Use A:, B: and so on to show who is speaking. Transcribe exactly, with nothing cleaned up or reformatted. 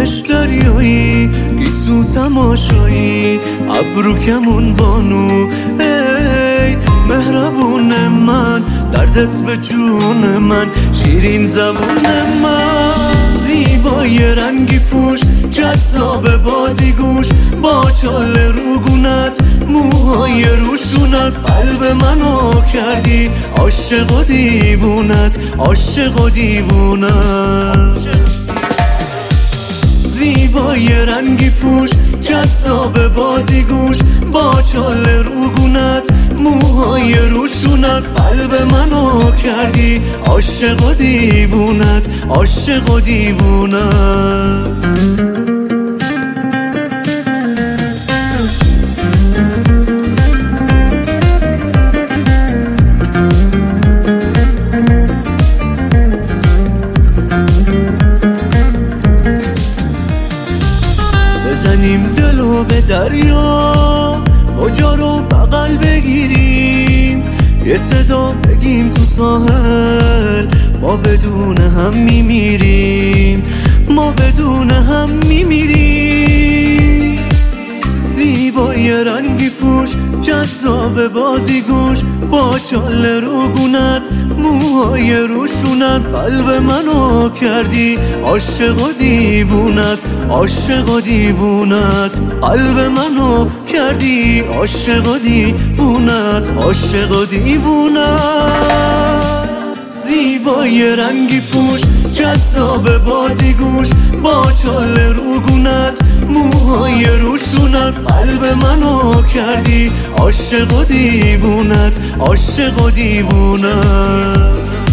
A: چشم دریایی، گیسو تماشایی، ابرو کمون بانو. ای مهربون من، دردت به جون من، شیرین زبون من. زیبای رنگی پوش، جذاب بازی گوش، با چال روگونت، موهای روشونت، قلب منو کردی عاشق و دیوونت، عاشق و دیوونت. زیبای رنگی پوش، جذاب بازی گوش، با چال روگونت، موهای روشونت، قلب منو کردی عاشق و دیوونت، عاشق و دیوونت. بزنیم دلو به دریا، اوجا رو بغل بگیریم، یه صدا بگیم تو ساحل، ما بدون هم میمیریم، ما بدون هم میمیریم. زیبای رنگی پوش، جذاب بازی گوش، با چال روگونت، موهای روشونت، قلب منو کردی عاشق و دیوونت، عاشق و دیوونت. قلب منو کردی عاشق و دیوونت، عاشق و دیوونت. زیبای رنگی پوش، جذاب بازی گوش، با چال روگونت، موهای روشونت، قلب منو کردی عاشق و دیوونت، عاشق و دیوونت.